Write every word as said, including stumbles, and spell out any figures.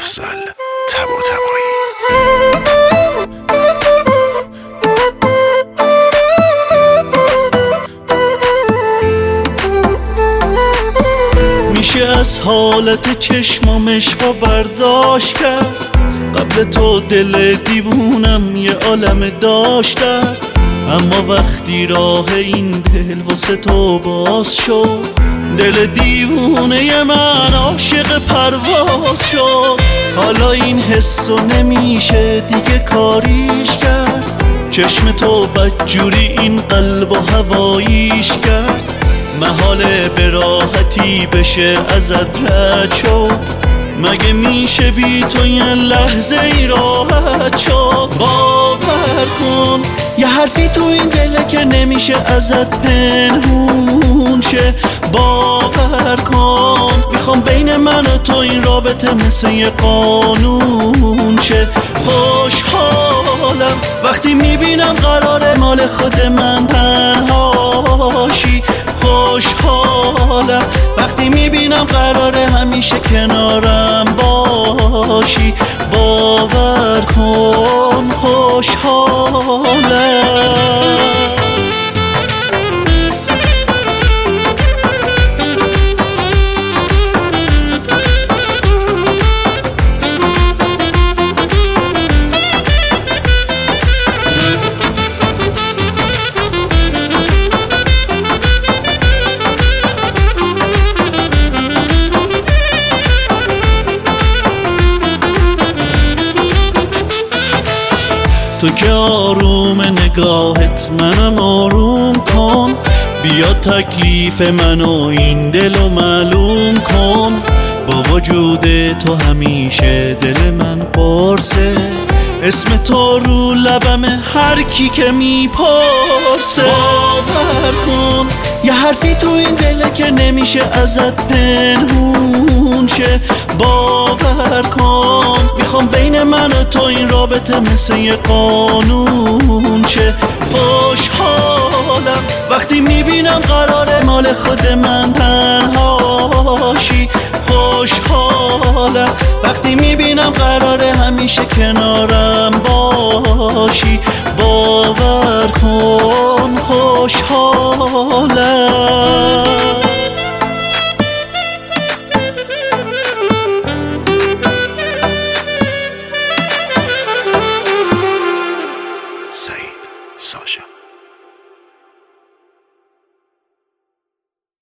افضل طباطبایی. میشه از حالت چشمام عشقا برداشت کرد، قبل تو دل دیوونم یه عالم داشتم، اما وقتی راه این دل واسه تو باز شد، دل دیوونه من عاشق پرواز شد. حالا این حسو نمیشه دیگه کاریش کرد، چشم تو بدجوری این قلب و هواییش کرد، محاله به راحتی بشه ازت رد شد، مگه میشه بی تو یه لحظه ای راحت شد. باور کن یه حرفی تو این دله که نمیشه ازت پنهون شه، باور کن میخوام بین من و تو این رابطه مثل یه قانون شه. خوشحالم وقتی میبینم قراره مال خود من تنهاشی، خوشحالم وقتی میبینم قراره همیشه کنارم باشی، باور کن خوشحالم. تو که آروم نگاهت منم آروم کن، بیا تکلیف منو این دلو معلوم کن، با وجود تو همیشه دل من پرسه، اسم تو رو لبمه هر کی که میپرسه. باور کن یه حرفی تو این دله که نمیشه ازت پنهون شه، باور کن میخوام بین من و تو این رابطه مثل یه قانون شه. خوشحالم وقتی میبینم قراره مال خود من تنهاشی، خوشحالم وقتی میبینم قراره همیشه کنارم